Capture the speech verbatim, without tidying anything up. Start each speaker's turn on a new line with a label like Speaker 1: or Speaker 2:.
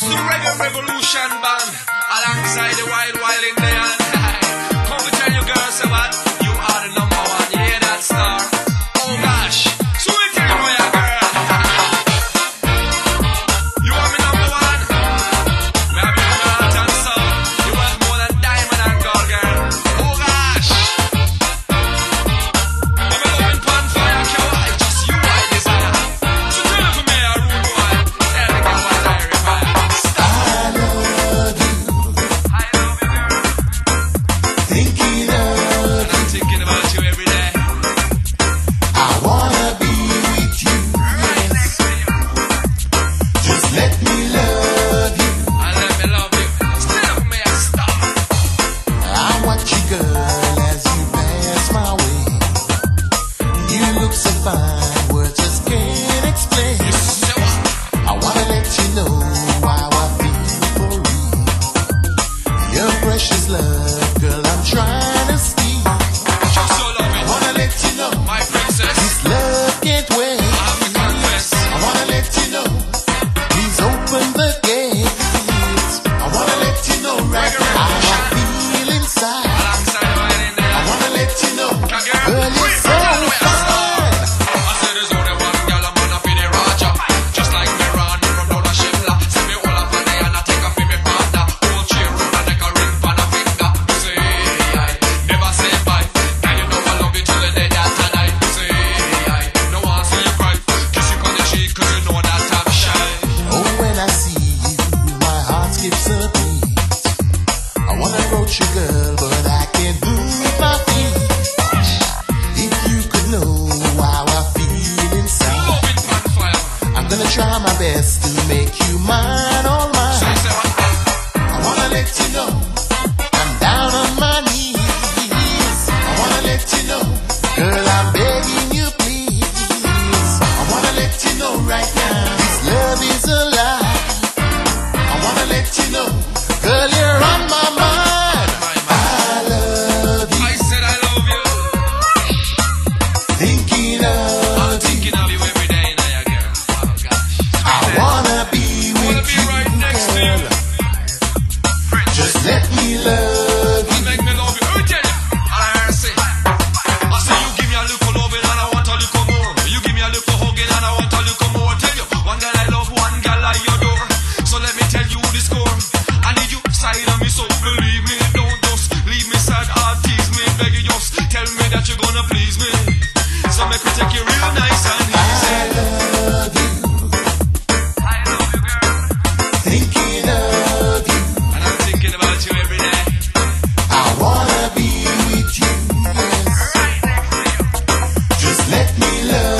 Speaker 1: to the Reggae Revolution band alongside the Wild Wild Indian. Come to tell you girls say what? You are the number one. You hear that star? Oh gosh. So we tell you where you girl. You are my number one. Me have you number heart and soul. You worth more than diamond and gold, girl. Oh gosh. I'm a loving pan fire, can I? Just you I desire. So tell it for me, a rude boy. Tell the girl what I require.
Speaker 2: I love you.
Speaker 1: I love you, girl.
Speaker 2: Thinking of
Speaker 1: And I'm thinking about you every day.
Speaker 2: I wanna be with you.
Speaker 1: Right next to you.
Speaker 2: Just let me love you.
Speaker 1: And let me love you. Still me a star.
Speaker 2: I watch you, girl, as you pass my way. You look so fine, words just can't explain.
Speaker 1: So what?
Speaker 2: I wanna let you know how I feel for you. Your precious love, girl, I'm trying to steal.
Speaker 1: You're so
Speaker 2: I
Speaker 1: loving.
Speaker 2: wanna let you know
Speaker 1: My princess.
Speaker 2: this love can't wait.
Speaker 1: I have to confess.
Speaker 2: I wanna let you know, please open the gates. I wanna let you know right now how I feel inside.
Speaker 1: Alongside the Wild Indian.
Speaker 2: I wanna let you know,
Speaker 1: Can girl,
Speaker 2: girl, you're
Speaker 1: wait,
Speaker 2: so
Speaker 1: wait, wait,
Speaker 2: fine.
Speaker 1: I said there's only one girl I'm gonna be the Roger. Just like me run from down a Shimla. See me all up on the and I take off in me partner. Whole cheer round and make a ring for the finger. You say I never say bye. And you know I love you till the day that tonight. You say I no one see you cry. Kiss you on the cheek 'cause you know that I'm shy.
Speaker 2: Oh, when I see you, my heart skips a beat. I wanna approach you, girl, but I can't move my feet. If you could know how I feel inside,
Speaker 1: Loving pan fire.
Speaker 2: I'm gonna try my best to make you mine, all
Speaker 1: So
Speaker 2: mine.
Speaker 1: you say what?
Speaker 2: I wanna let you know I'm down on my knees. I wanna let you know, girl, I'm begging you, please. I wanna let you know right now this love is alive. I wanna let you know, girl, you're on my mind.
Speaker 1: My man.
Speaker 2: I love you,
Speaker 1: I said I love you.
Speaker 2: thinking
Speaker 1: I'm
Speaker 2: of you.
Speaker 1: thinking of you every day now, yeah, girl. Oh gosh.
Speaker 2: I wanna be
Speaker 1: I wanna
Speaker 2: with
Speaker 1: be
Speaker 2: you,
Speaker 1: right next to you.
Speaker 2: girl. Just let me love you.
Speaker 1: You make me love you. Let me tell you. And I say, I say you give me a little loving and I want a little more. You give me a little hugging and I want a little more. Tell you, one girl I love, one girl I adore. So let me tell you the score. I need you side of me, so believe me. Don't just leave me sad or tease me. Beg you just tell me that you're gonna please me. So make me take you real nice and easy.
Speaker 2: I love you,
Speaker 1: I love you, girl.
Speaker 2: thinking of you.
Speaker 1: And I'm thinking about you every day.
Speaker 2: I wanna be with you, yes.
Speaker 1: Right next to you.
Speaker 2: Just let me love